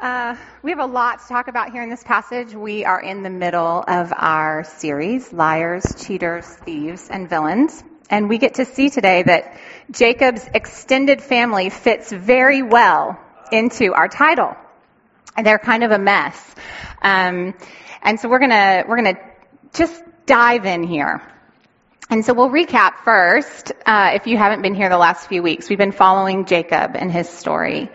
We have a lot to talk about here in this passage. We are in the middle of our series, Liars, Cheaters, Thieves, and Villains. And we get to see today that Jacob's extended family fits very well into our title. And they're kind of a mess. And so we're gonna just dive in here. And so we'll recap first. If you haven't been here the last few weeks, we've been following Jacob and his story.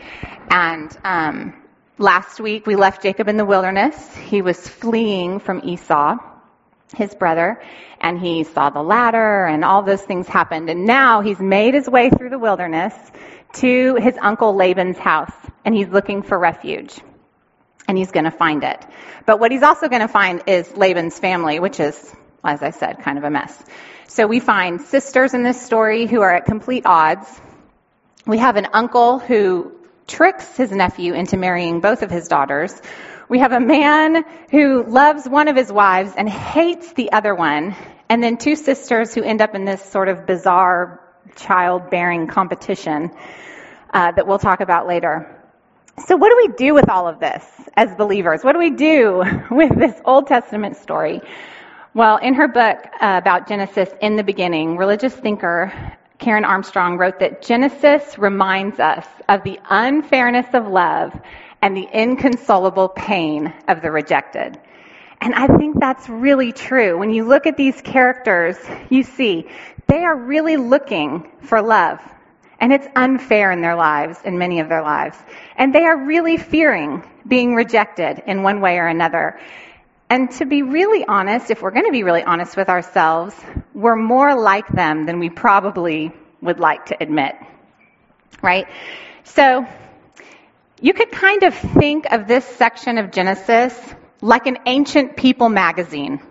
And last week we left Jacob in the wilderness. He was fleeing from Esau, his brother, and he saw the ladder and all those things happened. And now he's made his way through the wilderness to his uncle Laban's house, and he's looking for refuge. And he's going to find it. But what he's also going to find is Laban's family, which is, as I said, kind of a mess. So we find sisters in this story who are at complete odds. We have an uncle who tricks his nephew into marrying both of his daughters. We have a man who loves one of his wives and hates the other one. And then two sisters who end up in this sort of bizarre childbearing competition that we'll talk about later. So what do we do with all of this as believers? What do we do with this Old Testament story? Well, in her book about Genesis in the beginning, religious thinker Karen Armstrong wrote that Genesis reminds us of the unfairness of love and the inconsolable pain of the rejected. And I think that's really true. When you look at these characters, you see they are really looking for love. And it's unfair in their lives, in many of their lives. And they are really fearing being rejected in one way or another. And to be really honest, if we're going to be really honest with ourselves, we're more like them than we probably would like to admit. Right? So you could kind of think of this section of Genesis like an ancient People magazine.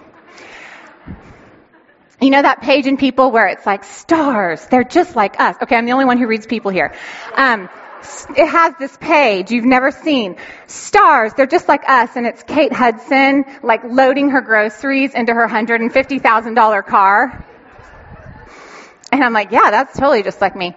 You know that page in People where it's like, stars, they're just like us. Okay, I'm the only one who reads People here. It has this page you've never seen. Stars, they're just like us, and it's Kate Hudson, like loading her groceries into her $150,000 car. And I'm like, yeah, that's totally just like me.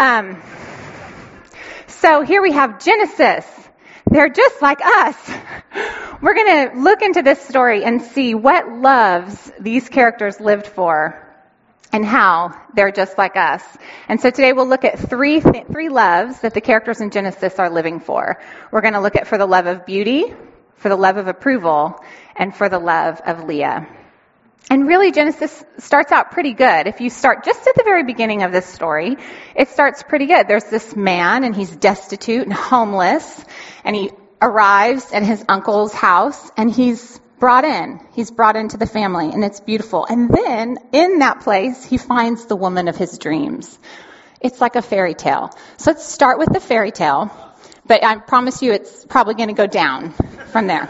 So here we have Genesis. They're just like us. We're going to look into this story and see what loves these characters lived for and how they're just like us. And so today we'll look at three loves that the characters in Genesis are living for. We're going to look at for the love of beauty, for the love of approval, and for the love of Leah. And really, Genesis starts out pretty good. If you start just at the very beginning of this story, it starts pretty good. There's this man, and he's destitute and homeless, and he arrives at his uncle's house, and he's brought in. He's brought into the family, and it's beautiful. And then, in that place, he finds the woman of his dreams. It's like a fairy tale. So let's start with the fairy tale, but I promise you it's probably going to go down from there.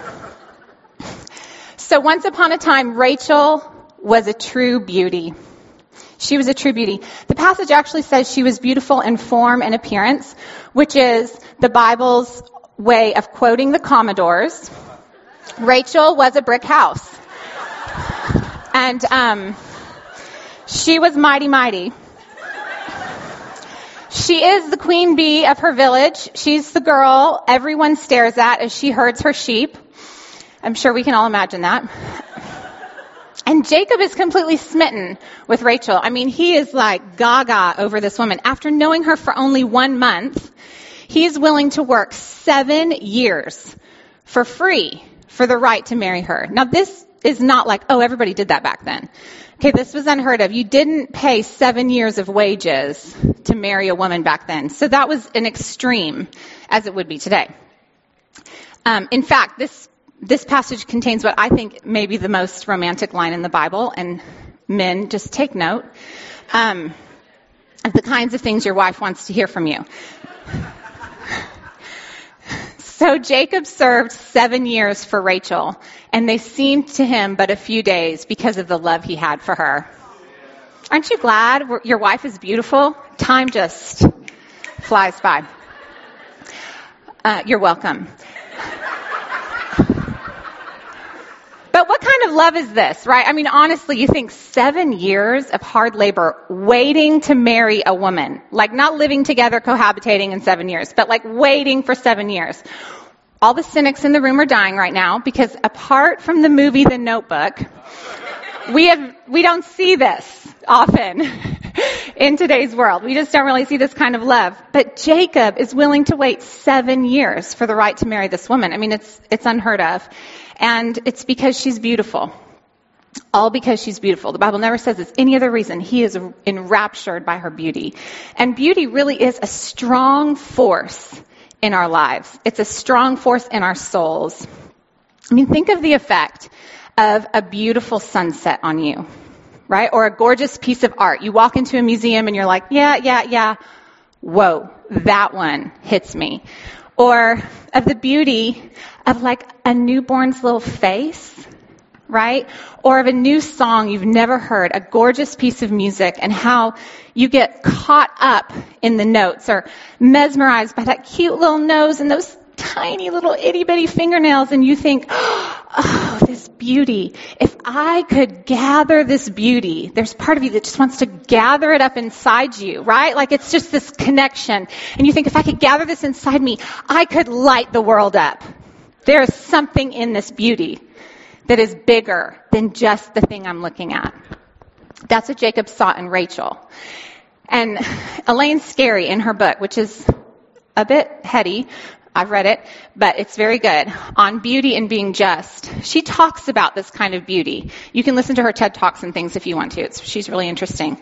So once upon a time, Rachel was a true beauty. She was a true beauty. The passage actually says she was beautiful in form and appearance, which is the Bible's way of quoting the Commodores. Rachel was a brick house. And she was mighty, mighty. She is the queen bee of her village. She's the girl everyone stares at as she herds her sheep. I'm sure we can all imagine that. And Jacob is completely smitten with Rachel. I mean, he is like gaga over this woman. After knowing her for only 1 month, he is willing to work 7 years for free for the right to marry her. Now, this is not like, oh, everybody did that back then. Okay, this was unheard of. You didn't pay 7 years of wages to marry a woman back then. So that was an extreme, as it would be today. In fact, this passage contains what I think may be the most romantic line in the Bible, and men, just take note of the kinds of things your wife wants to hear from you. So Jacob served 7 years for Rachel, and they seemed to him but a few days because of the love he had for her. Aren't you glad your wife is beautiful? Time just flies by. You're welcome. But what kind of love is this, right? I mean, honestly, you think 7 years of hard labor waiting to marry a woman, like not living together, cohabitating in 7 years, but like waiting for 7 years. all the cynics in the room are dying right now because apart from the movie The Notebook, we don't see this often in today's world. We just don't really see this kind of love. But Jacob is willing to wait 7 years for the right to marry this woman. I mean, it's unheard of. And it's because she's beautiful. All because she's beautiful. The Bible never says it's any other reason. He is enraptured by her beauty. And beauty really is a strong force in our lives. It's a strong force in our souls. I mean, think of the effect of a beautiful sunset on you, right? Or a gorgeous piece of art. You walk into a museum and you're like, yeah. Whoa, that one hits me. Or of the beauty of like a newborn's little face, right? Or of a new song you've never heard, a gorgeous piece of music, and how you get caught up in the notes or mesmerized by that cute little nose and those tiny little itty-bitty fingernails, and you think, oh, this beauty. If I could gather this beauty, there's part of you that just wants to gather it up inside you, right? Like it's just this connection. And you think, if I could gather this inside me, I could light the world up. There is something in this beauty that is bigger than just the thing I'm looking at. That's what Jacob saw in Rachel. And Elaine Scarry in her book, which is a bit heady, I've read it, but it's very good, on beauty and being just. She talks about this kind of beauty. You can listen to her TED Talks and things if you want to. She's really interesting.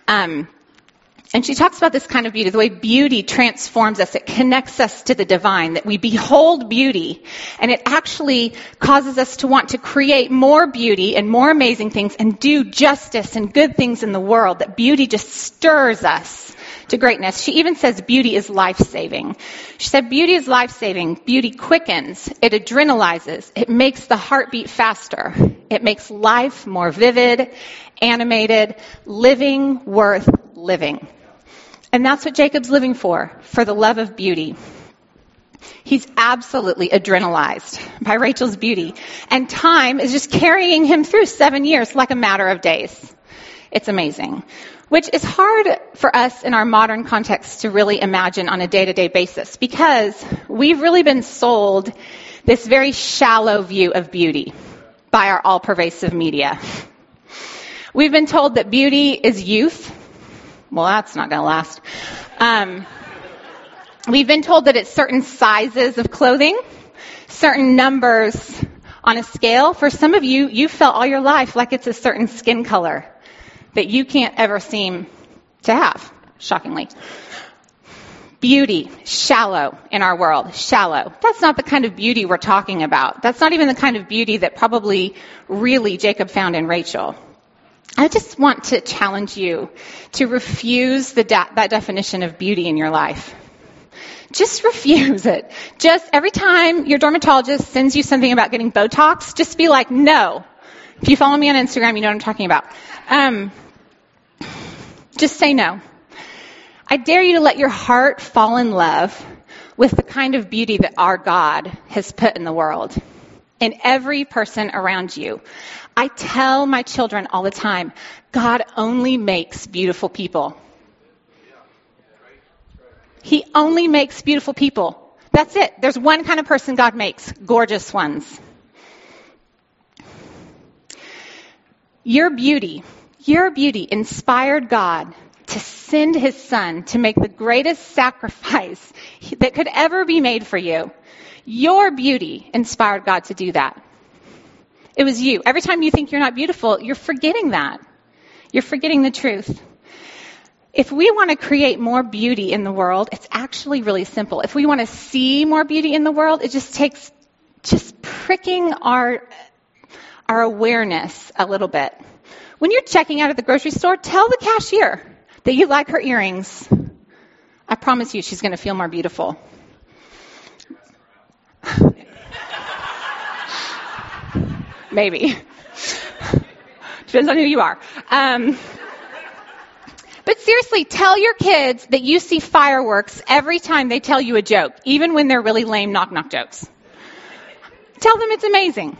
And she talks about this kind of beauty, the way beauty transforms us. It connects us to the divine, that we behold beauty, and it actually causes us to want to create more beauty and more amazing things and do justice and good things in the world, that beauty just stirs us to greatness. She even says beauty is life-saving. She said beauty is life-saving. Beauty quickens. It adrenalizes. It makes the heartbeat faster. It makes life more vivid, animated, living, worth living. And that's what Jacob's living for the love of beauty. He's absolutely adrenalized by Rachel's beauty. And time is just carrying him through 7 years like a matter of days. It's amazing. Which is hard for us in our modern context to really imagine on a day-to-day basis, because we've really been sold this very shallow view of beauty by our all-pervasive media. We've been told that beauty is youth. Well, that's not going to last. We've been told that it's certain sizes of clothing, certain numbers on a scale. For some of you, you've felt all your life like it's a certain skin color that you can't ever seem to have, shockingly. Beauty, shallow in our world, shallow. That's not the kind of beauty we're talking about. That's not even the kind of beauty that probably really Jacob found in Rachel. I just want to challenge you to refuse that definition of beauty in your life. Just refuse it. Just every time your dermatologist sends you something about getting Botox, just be like, no. If you follow me on Instagram, you know what I'm talking about. Just say no. I dare you to let your heart fall in love with the kind of beauty that our God has put in the world, in every person around you. I tell my children all the time, God only makes beautiful people. He only makes beautiful people. That's it. There's one kind of person God makes, gorgeous ones. Your beauty inspired God to send his son to make the greatest sacrifice that could ever be made for you. Your beauty inspired God to do that. It was you. Every time you think you're not beautiful, you're forgetting that. You're forgetting the truth. If we want to create more beauty in the world, it's actually really simple. If we want to see more beauty in the world, it just takes just pricking our awareness a little bit. When you're checking out at the grocery store, tell the cashier that you like her earrings. I promise you she's going to feel more beautiful. Maybe. Depends on who you are. But seriously, tell your kids that you see fireworks every time they tell you a joke, even when they're really lame knock-knock jokes. Tell them it's amazing.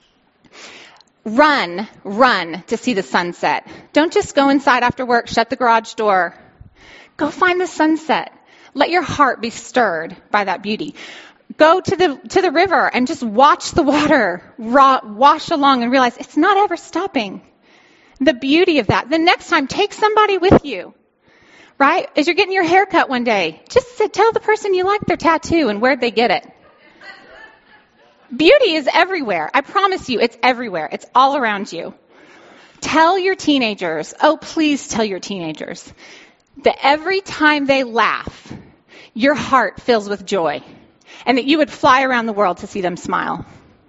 Run to see the sunset. Don't just go inside after work, shut the garage door. Go find the sunset. Let your heart be stirred by that beauty. go to the river and just watch the water wash along and realize it's not ever stopping. The beauty of that. The next time, take somebody with you, right? As you're getting your hair cut one day, just tell the person you like their tattoo and where'd they get it. Beauty is everywhere. I promise you, it's everywhere. It's all around you. Tell your teenagers, please tell your teenagers, that every time they laugh, your heart fills with joy, and that you would fly around the world to see them smile.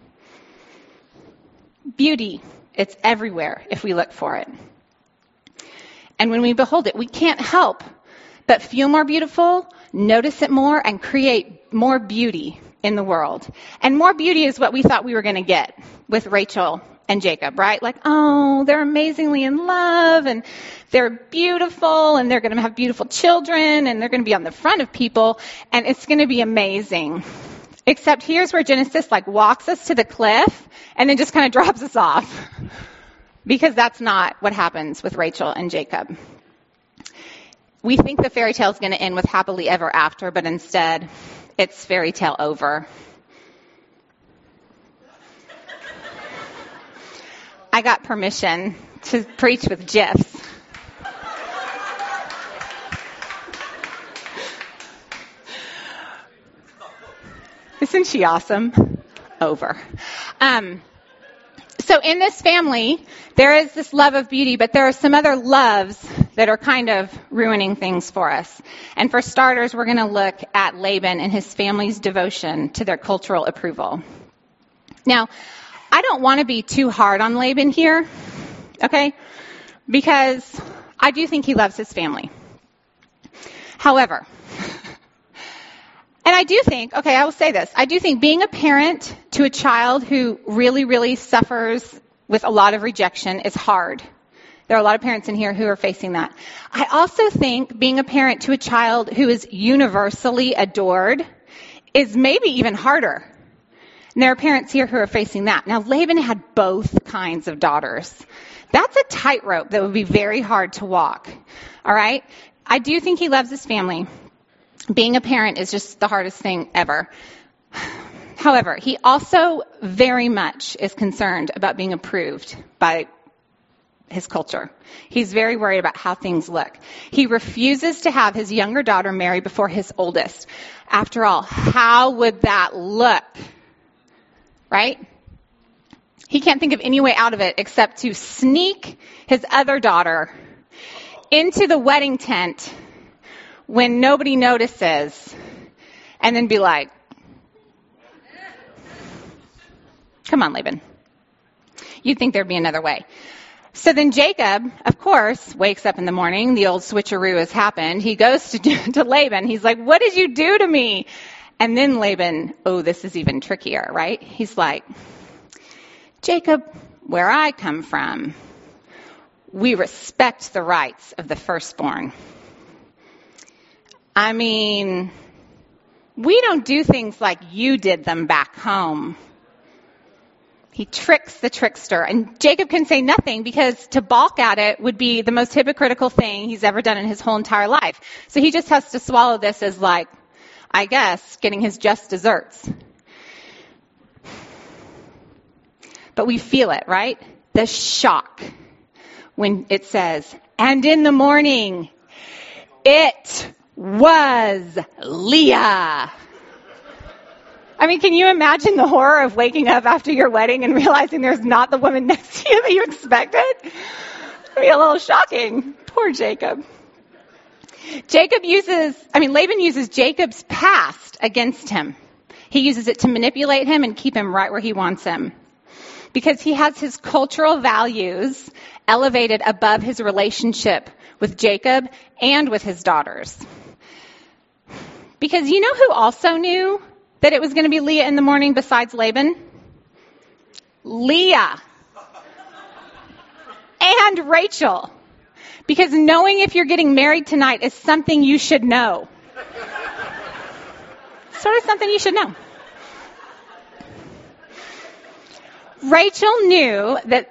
Beauty, it's everywhere if we look for it. And when we behold it, we can't help but feel more beautiful, notice it more, and create more beauty in the world. And more beauty is what we thought we were going to get with Rachel and Jacob, right? Like, they're amazingly in love, and they're beautiful, and they're going to have beautiful children, and they're going to be on the front of people, and it's going to be amazing. Except here's where Genesis walks us to the cliff and then just kind of drops us off. Because that's not what happens with Rachel and Jacob. We think the fairy tale is going to end with happily ever after, but instead, it's fairy tale over. I got permission to preach with GIFs. Isn't she awesome? Over. So in this family, there is this love of beauty, but there are some other loves that are kind of ruining things for us. And for starters, we're going to look at Laban and his family's devotion to their cultural approval. Now, I don't want to be too hard on Laban here, okay? Because I do think he loves his family. However, and I do think, I will say this, I do think being a parent to a child who really, really suffers with a lot of rejection is hard. There are a lot of parents in here who are facing that. I also think being a parent to a child who is universally adored is maybe even harder. And there are parents here who are facing that. Now, Laban had both kinds of daughters. That's a tightrope that would be very hard to walk. All right? I do think he loves his family. Being a parent is just the hardest thing ever. However, he also very much is concerned about being approved by his culture. He's very worried about how things look. He refuses to have his younger daughter marry before his oldest. After all, how would that look? Right? He can't think of any way out of it except to sneak his other daughter into the wedding tent when nobody notices, and then be like, come on, Laban. You'd think there'd be another way. So then Jacob, of course, wakes up in the morning. The old switcheroo has happened. He goes to Laban. He's like, what did you do to me? And then Laban, this is even trickier, right? He's like, Jacob, where I come from, we respect the rights of the firstborn. I mean, we don't do things like you did them back home. He tricks the trickster. And Jacob can say nothing because to balk at it would be the most hypocritical thing he's ever done in his whole entire life. So he just has to swallow this as I guess, getting his just desserts. But we feel it, right? The shock when it says, and in the morning, it was Leah. I mean, can you imagine the horror of waking up after your wedding and realizing there's not the woman next to you that you expected? It'd be a little shocking. Poor Jacob. Laban uses Jacob's past against him. He uses it to manipulate him and keep him right where he wants him. Because he has his cultural values elevated above his relationship with Jacob and with his daughters. Because you know who also knew that it was going to be Leah in the morning besides Laban? Leah. And Rachel. Because knowing if you're getting married tonight is something you should know. Sort of something you should know. Rachel knew that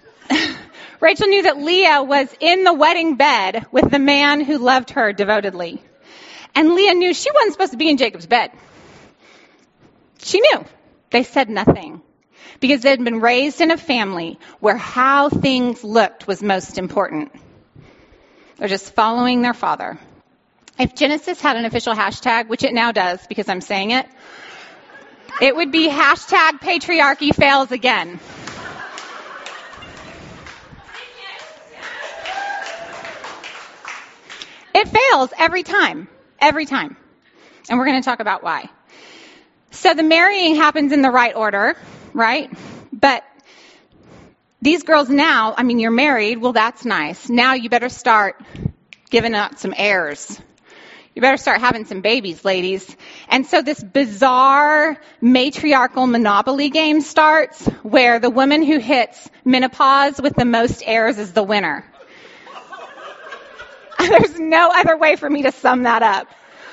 Leah was in the wedding bed with the man who loved her devotedly. And Leah knew she wasn't supposed to be in Jacob's bed. She knew. They said nothing because they had been raised in a family where how things looked was most important. They're just following their father. If Genesis had an official hashtag, which it now does because I'm saying it, it would be hashtag patriarchy fails again. It fails every time. And we're going to talk about why. So the marrying happens in the right order, right? But these girls now, you're married. Well, that's nice. Now you better start giving out some heirs. You better start having some babies, ladies. And so this bizarre matriarchal monopoly game starts where the woman who hits menopause with the most heirs is the winner. There's no other way for me to sum that up.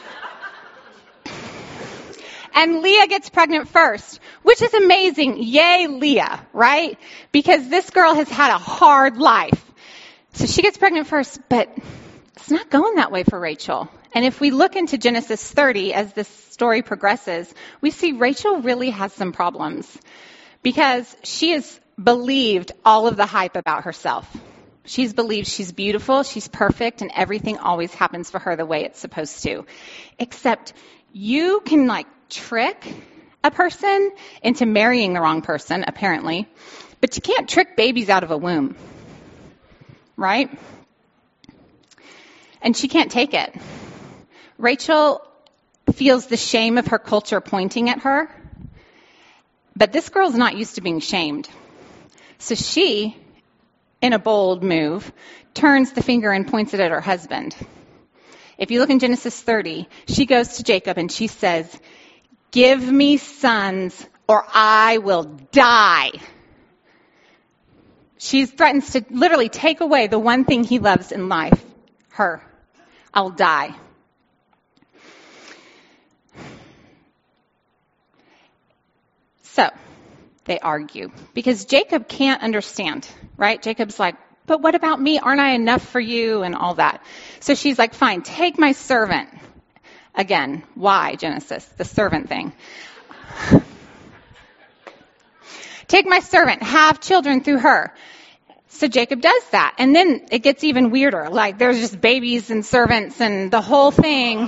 And Leah gets pregnant first, which is amazing. Yay, Leah, right? Because this girl has had a hard life. So she gets pregnant first, but it's not going that way for Rachel. And if we look into Genesis 30 as this story progresses, we see Rachel really has some problems because she has believed all of the hype about herself. She's believed she's beautiful, she's perfect, and everything always happens for her the way it's supposed to. Except you can trick a person into marrying the wrong person, apparently, but you can't trick babies out of a womb, right? And she can't take it. Rachel feels the shame of her culture pointing at her, but this girl's not used to being shamed. So she, in a bold move, turns the finger and points it at her husband. If you look in Genesis 30, she goes to Jacob and she says, "Give me sons or I will die." She threatens to literally take away the one thing he loves in life, her. I'll die. So they argue because Jacob can't understand, right? Jacob's like, "But what about me? Aren't I enough for you?" and all that. So she's like, "Fine, take my servant." Again, why, Genesis? The servant thing. Take my servant, have children through her. So Jacob does that. And then it gets even weirder. There's just babies and servants and the whole thing.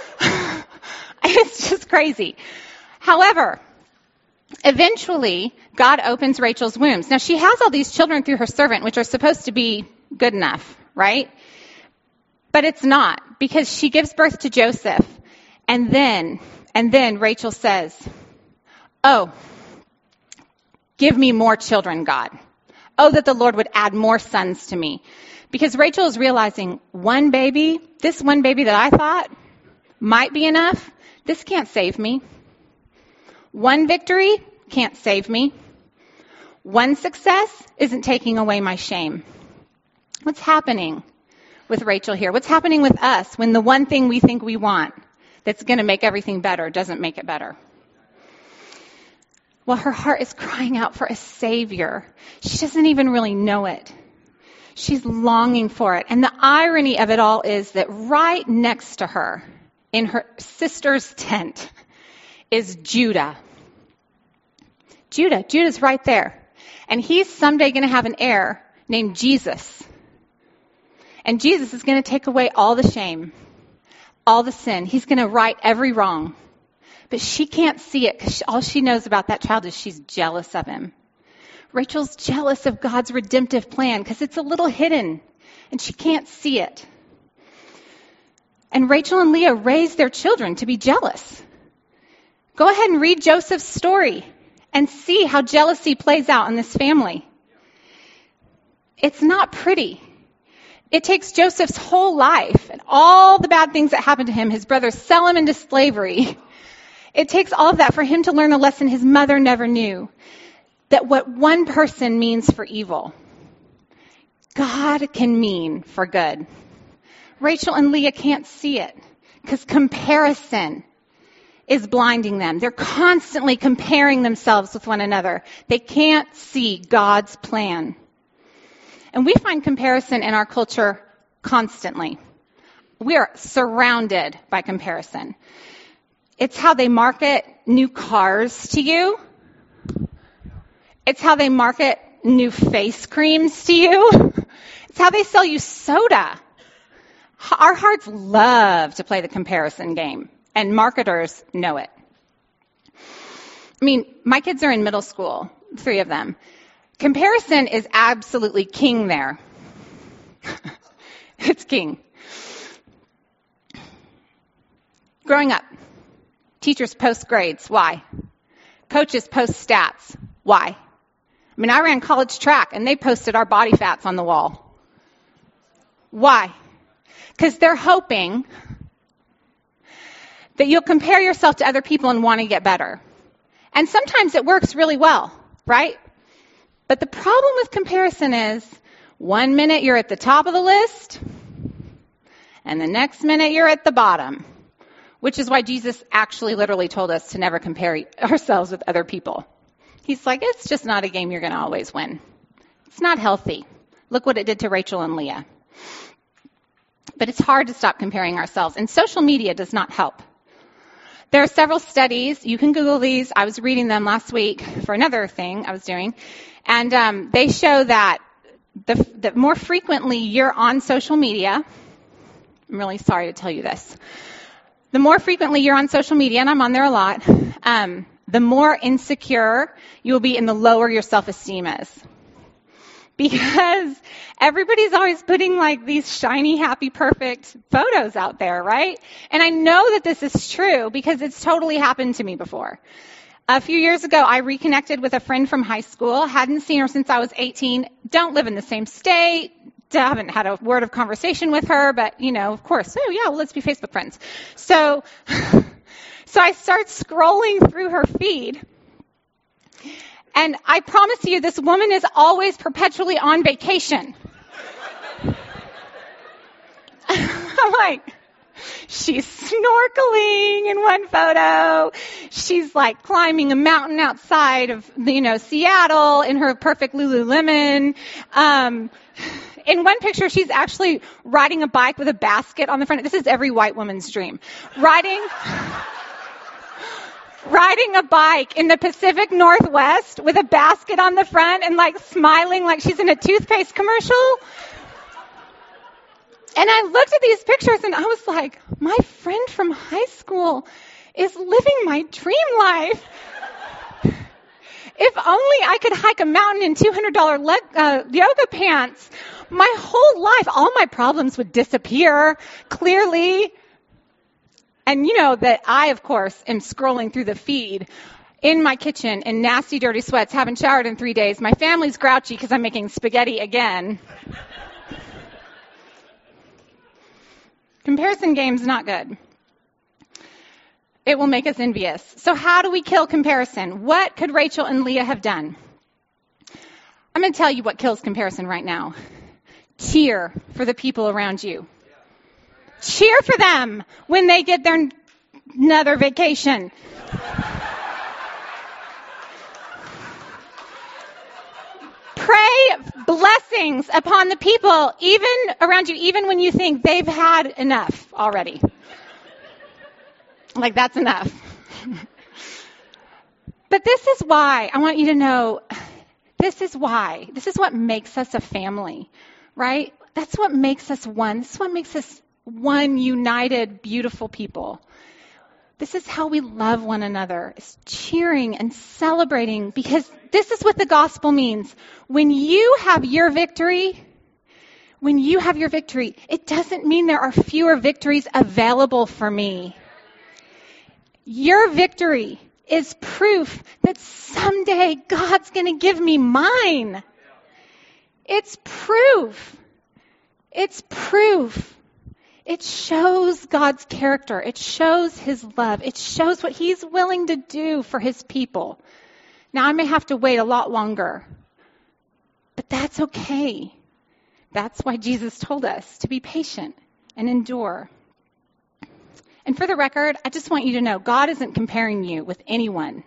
It's just crazy. However, eventually, God opens Rachel's wombs. Now, she has all these children through her servant, which are supposed to be good enough, right? But it's not, because she gives birth to Joseph. And then Rachel says, "Oh, give me more children, God. Oh, that the Lord would add more sons to me." Because Rachel is realizing this one baby that I thought might be enough, this can't save me. One victory can't save me. One success isn't taking away my shame. What's happening with Rachel here? What's happening with us when the one thing we think we want that's going to make everything better doesn't make it better? Well, her heart is crying out for a Savior. She doesn't even really know it. She's longing for it. And the irony of it all is that right next to her, in her sister's tent, is Judah. Judah's right there. And he's someday going to have an heir named Jesus. And Jesus is going to take away all the shame, all the sin. He's going to right every wrong. But she can't see it because all she knows about that child is she's jealous of him. Rachel's jealous of God's redemptive plan because it's a little hidden and she can't see it. And Rachel and Leah raised their children to be jealous. Go ahead and read Joseph's story and see how jealousy plays out in this family. It's not pretty. It takes Joseph's whole life and all the bad things that happened to him. His brothers sell him into slavery. It takes all of that for him to learn a lesson his mother never knew. That what one person means for evil, God can mean for good. Rachel and Leah can't see it because comparison is blinding them. They're constantly comparing themselves with one another. They can't see God's plan. And we find comparison in our culture constantly. We are surrounded by comparison. It's how they market new cars to you. It's how they market new face creams to you. It's how they sell you soda. Our hearts love to play the comparison game, and marketers know it. I mean, my kids are in middle school, 3 of them. Comparison is absolutely king there. It's king. Growing up, teachers post grades. Why? Coaches post stats. Why? I mean, I ran college track, and they posted our body fats on the wall. Why? Because they're hoping that you'll compare yourself to other people and want to get better. And sometimes it works really well, right? But the problem with comparison is 1 minute you're at the top of the list, and the next minute you're at the bottom, which is why Jesus actually literally told us to never compare ourselves with other people. He's like, it's just not a game you're going to always win. It's not healthy. Look what it did to Rachel and Leah. But it's hard to stop comparing ourselves, and social media does not help. There are several studies. You can Google these. I was reading them last week for another thing I was doing. And they show that the more frequently you're on social media, I'm really sorry to tell you this, the more frequently you're on social media, and I'm on there a lot, the more insecure you will be and the lower your self-esteem is. Because everybody's always putting like these shiny, happy, perfect photos out there, right? And I know that this is true because it's totally happened to me before. A few years ago, I reconnected with a friend from high school. Hadn't seen her since I was 18. Don't live in the same state. Haven't had a word of conversation with her, but, you know, of course, oh yeah, well, let's be Facebook friends. So I start scrolling through her feed. And I promise you, this woman is always perpetually on vacation. I'm like, she's snorkeling in one photo. She's like climbing a mountain outside of, Seattle in her perfect Lululemon. In one picture, she's actually riding a bike with a basket on the front. This is every white woman's dream. Riding a bike in the Pacific Northwest with a basket on the front and like smiling like she's in a toothpaste commercial. And I looked at these pictures and I was like, my friend from high school is living my dream life. If only I could hike a mountain in $200 yoga pants, my whole life, all my problems would disappear clearly. And you know that I, of course, am scrolling through the feed in my kitchen in nasty, dirty sweats, haven't showered in 3 days. My family's grouchy because I'm making spaghetti again. Comparison game's not good. It will make us envious. So how do we kill comparison? What could Rachel and Leah have done? I'm going to tell you what kills comparison right now. Cheer for the people around you. Cheer for them when they get their another vacation. Pray blessings upon the people, even around you, even when you think they've had enough already. Like, that's enough. But this is why I want you to know, this is why. This is what makes us a family, right? That's what makes us one. This is what makes us one united, beautiful people. This is how we love one another, is cheering and celebrating, because this is what the gospel means. When you have your victory, it doesn't mean there are fewer victories available for me. Your victory is proof that someday God's going to give me mine. It's proof. It's proof. It shows God's character. It shows his love. It shows what he's willing to do for his people. Now, I may have to wait a lot longer, but that's okay. That's why Jesus told us to be patient and endure. And for the record, I just want you to know, God isn't comparing you with anyone.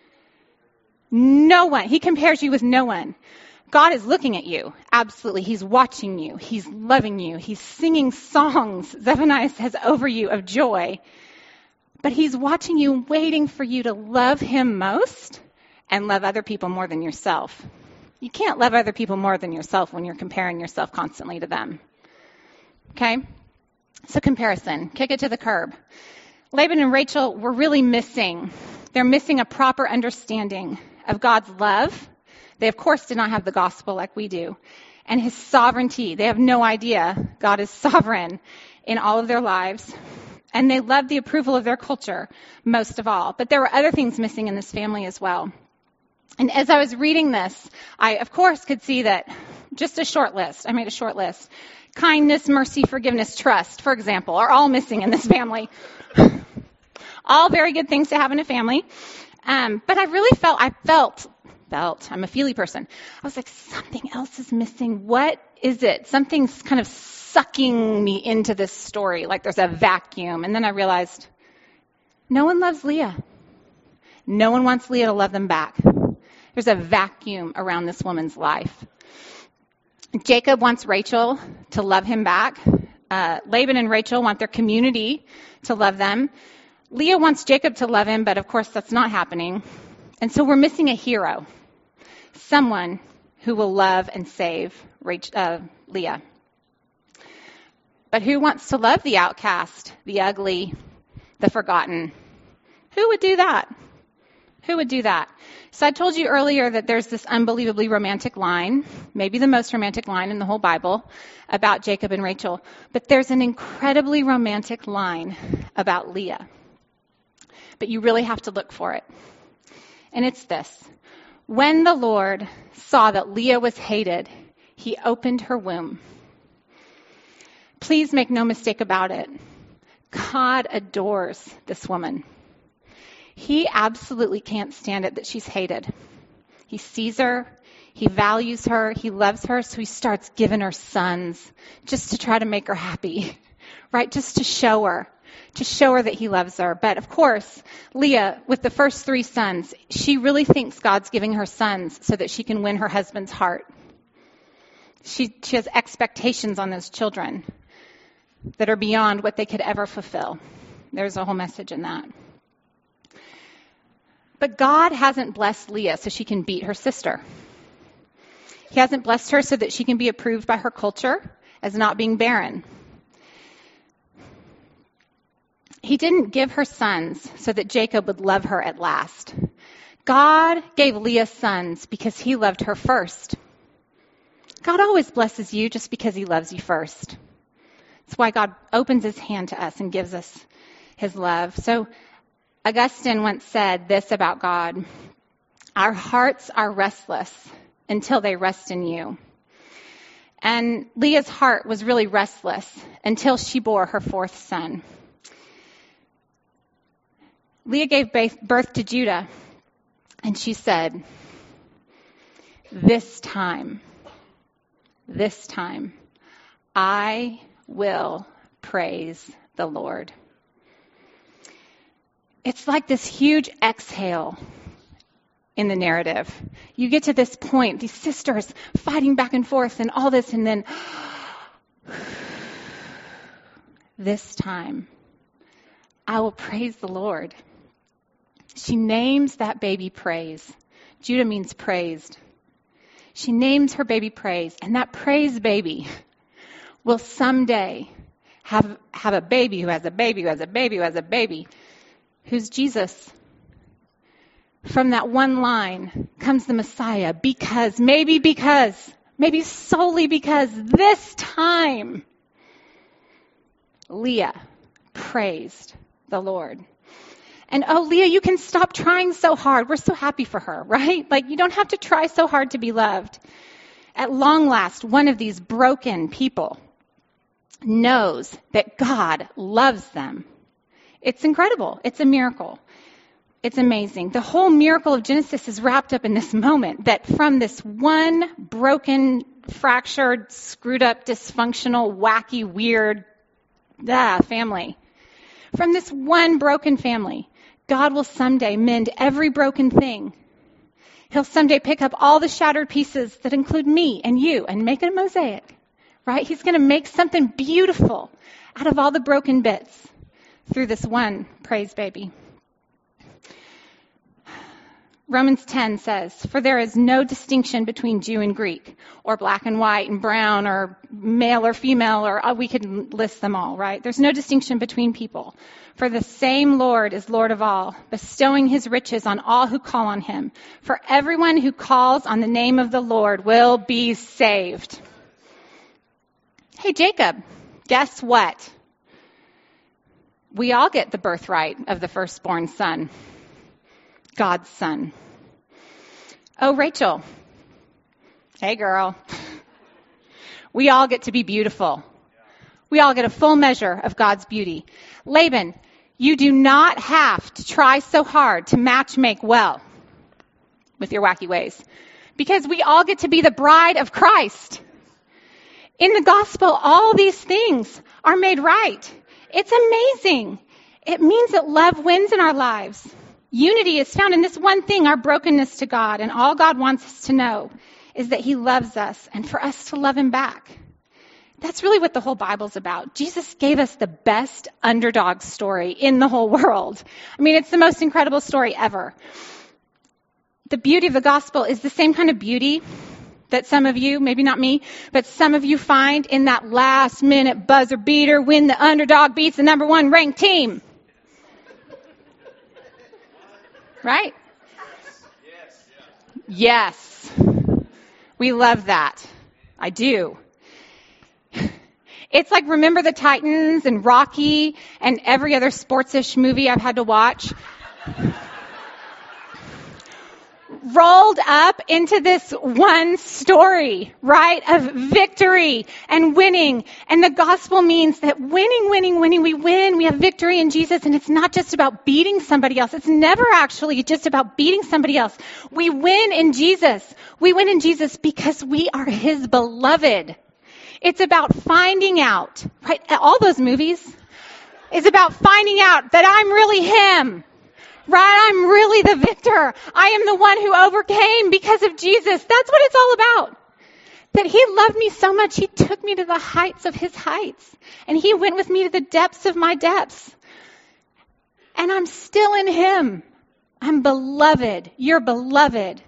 No one. He compares you with no one. God is looking at you. Absolutely. He's watching you. He's loving you. He's singing songs, Zephaniah says, over you of joy. But he's watching you, waiting for you to love him most and love other people more than yourself. You can't love other people more than yourself when you're comparing yourself constantly to them. Okay? So comparison, kick it to the curb. Laban and Rachel were really missing. They're missing a proper understanding of God's love. They, of course, did not have the gospel like we do. And his sovereignty. They have no idea God is sovereign in all of their lives. And they loved the approval of their culture most of all. But there were other things missing in this family as well. And as I was reading this, I, of course, could see that just a short list. I made a short list. Kindness, mercy, forgiveness, trust, for example, are all missing in this family. All very good things to have in a family. But I really felt, I'm a feely person. I was like, something else is missing. What is it? Something's kind of sucking me into this story, like there's a vacuum. And then I realized, no one loves Leah. No one wants Leah to love them back. There's a vacuum around this woman's life. Jacob wants Rachel to love him back. Laban and Rachel want their community to love them. Leah wants Jacob to love him, but of course that's not happening. And so we're missing a hero, someone who will love and save Leah. But who wants to love the outcast, the ugly, the forgotten? Who would do that? Who would do that? So I told you earlier that there's this unbelievably romantic line, maybe the most romantic line in the whole Bible, about Jacob and Rachel. But there's an incredibly romantic line about Leah. But you really have to look for it. And it's this. When the Lord saw that Leah was hated, he opened her womb. Please make no mistake about it. God adores this woman. He absolutely can't stand it that she's hated. He sees her, he values her, he loves her, so he starts giving her sons just to try to make her happy, right? Just to show her that he loves her. But of course, Leah, with the first 3 sons, she really thinks God's giving her sons so that she can win her husband's heart. She has expectations on those children that are beyond what they could ever fulfill. There's a whole message in that. But God hasn't blessed Leah so she can beat her sister. He hasn't blessed her so that she can be approved by her culture as not being barren. He didn't give her sons so that Jacob would love her at last. God gave Leah sons because he loved her first. God always blesses you just because he loves you first. That's why God opens his hand to us and gives us his love. So Augustine once said this about God: our hearts are restless until they rest in you. And Leah's heart was really restless until she bore her 4th son. Leah gave birth to Judah, and she said, this time, I will praise the Lord. It's like this huge exhale in the narrative. You get to this point, these sisters fighting back and forth and all this, and then this time, I will praise the Lord. She names that baby Praise. Judah means praised. She names her baby Praise, and that praise baby will someday have a baby who has a baby who has a baby who has a baby, who's Jesus. From that one line comes the Messiah, maybe solely because this time Leah praised the Lord. And Leah, you can stop trying so hard. We're so happy for her, right? Like, you don't have to try so hard to be loved. At long last, one of these broken people knows that God loves them. It's incredible. It's a miracle. It's amazing. The whole miracle of Genesis is wrapped up in this moment, that from this one broken, fractured, screwed up, dysfunctional, wacky, weird family, from this one broken family, God will someday mend every broken thing. He'll someday pick up all the shattered pieces that include me and you and make it a mosaic, right? He's going to make something beautiful out of all the broken bits through this one praise baby. Romans 10 says, "For there is no distinction between Jew and Greek, or black and white and brown, or male or female, or we could list them all, right? There's no distinction between people. For the same Lord is Lord of all, bestowing his riches on all who call on him. For everyone who calls on the name of the Lord will be saved." Hey, Jacob, guess what? We all get the birthright of the firstborn son. God's son. Oh, Rachel. Hey, girl. We all get to be beautiful. We all get a full measure of God's beauty. Laban, you do not have to try so hard to match make well with your wacky ways, because we all get to be the bride of Christ. In the gospel, all these things are made right. It's amazing. It means that love wins in our lives. Unity is found in this one thing, our brokenness to God. And all God wants us to know is that he loves us and for us to love him back. That's really what the whole Bible's about. Jesus gave us the best underdog story in the whole world. I mean, it's the most incredible story ever. The beauty of the gospel is the same kind of beauty that some of you, maybe not me, but some of you find in that last minute buzzer beater when the underdog beats the number one ranked team. Right? Yes. We love that. I do. It's like Remember the Titans and Rocky and every other sports-ish movie I've had to watch. Rolled up into this one story, right, of victory and winning. And the gospel means that winning, we win. We have victory in Jesus, and it's not just about beating somebody else. It's never actually just about beating somebody else. We win in Jesus. We win in Jesus because we are his beloved. It's about finding out, right? All those movies is about finding out that I'm really him. Right? I'm really the victor. I am the one who overcame because of Jesus. That's what it's all about. That he loved me so much, he took me to the heights of his heights. And he went with me to the depths of my depths. And I'm still in him. I'm beloved. You're beloved.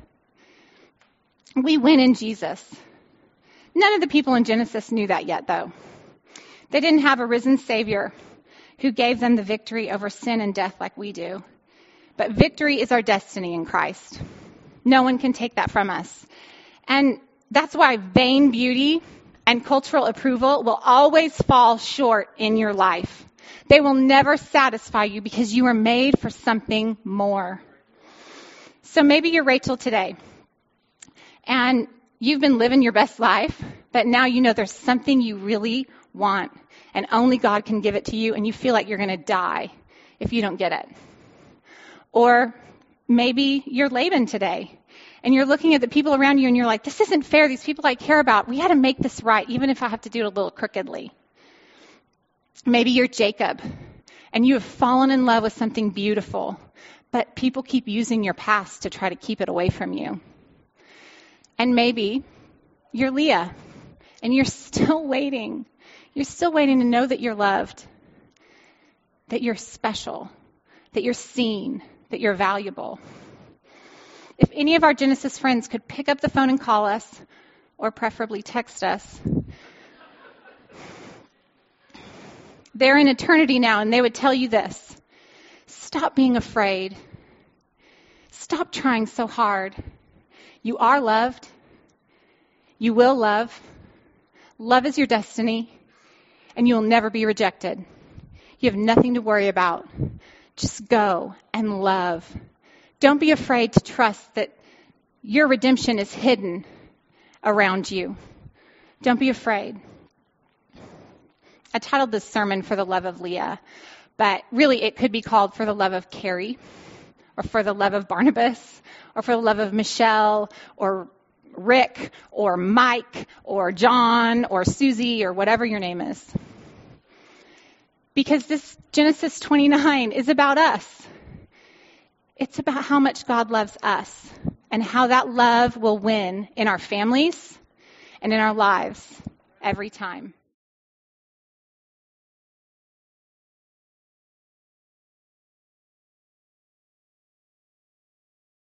We win in Jesus. None of the people in Genesis knew that yet, though. They didn't have a risen Savior who gave them the victory over sin and death like we do. But victory is our destiny in Christ. No one can take that from us. And that's why vain beauty and cultural approval will always fall short in your life. They will never satisfy you because you are made for something more. So maybe you're Rachel today. And you've been living your best life, but now you know there's something you really want. And only God can give it to you, and you feel like you're going to die if you don't get it. Or maybe you're Laban today, and you're looking at the people around you, and you're like, this isn't fair. These people I care about, we had to make this right, even if I have to do it a little crookedly. Maybe you're Jacob, and you have fallen in love with something beautiful, but people keep using your past to try to keep it away from you. And maybe you're Leah, and you're still waiting. You're still waiting to know that you're loved, that you're special, that you're seen, that you're valuable. If any of our Genesis friends could pick up the phone and call us, or preferably text us, they're in eternity now, and they would tell you this: stop being afraid. Stop trying so hard. You are loved. You will love. Love is your destiny, and you will never be rejected. You have nothing to worry about. Just go and love. Don't be afraid to trust that your redemption is hidden around you. Don't be afraid. I titled this sermon For the Love of Leah, but really it could be called For the Love of Carrie, or For the Love of Barnabas, or For the Love of Michelle, or Rick, or Mike, or John, or Susie, or whatever your name is. Because this Genesis 29 is about us. It's about how much God loves us and how that love will win in our families and in our lives every time.